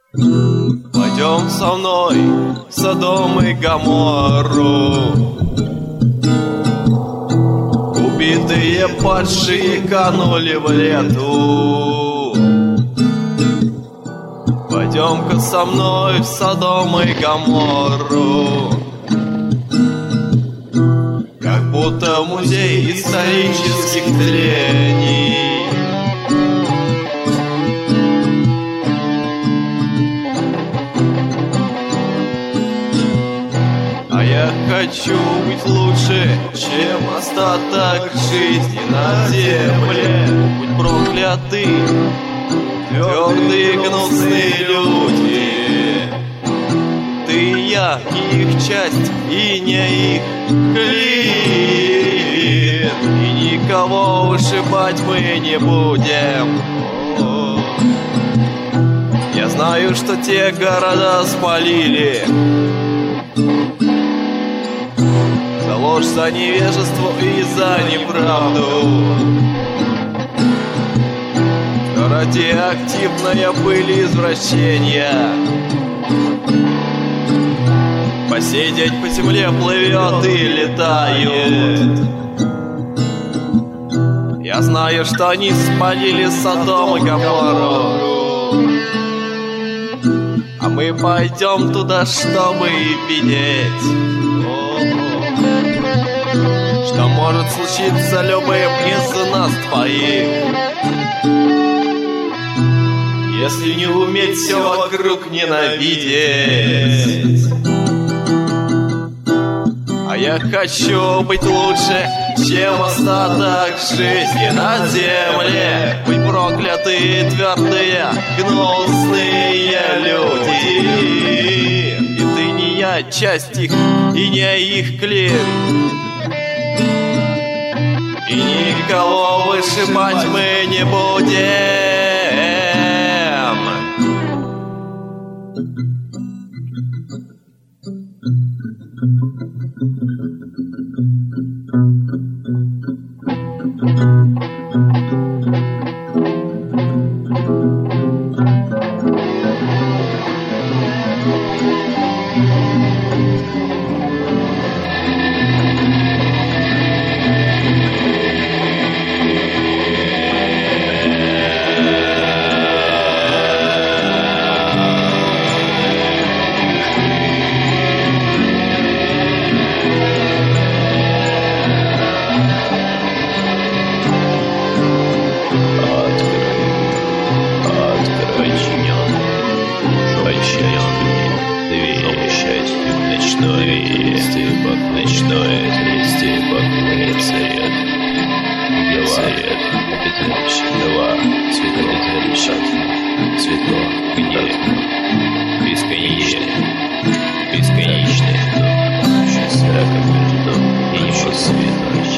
Пойдем со мной в Содом и Гоморру. Убитые падшие канули в лету. Пойдем-ка со мной в Содом и Гоморру. Как будто музей исторических тлений. А я хочу быть лучше, чем остаток жизни на земле. Будь прокляты твердые гнусные люди. Ты и я, не их часть и не их клин. И никого вышибать мы не будем. Я знаю, что те города спалили. За ложь, за невежество и за неправду. Радиоактивная пыль извращения. Посидеть по земле плывет и летает. Я знаю, что они спалили Содом и Гоморру. А мы пойдем туда, чтобы видеть, что может случиться любым из нас двоих, если не уметь все вокруг ненавидеть. А я хочу быть лучше, чем остаток жизни на земле. Быть проклятые, твердые, гнусные люди. И ты, не я, часть их, и не их клин. И никого вышибать мы не будем. Бесконечное, счастье, как между и небо света.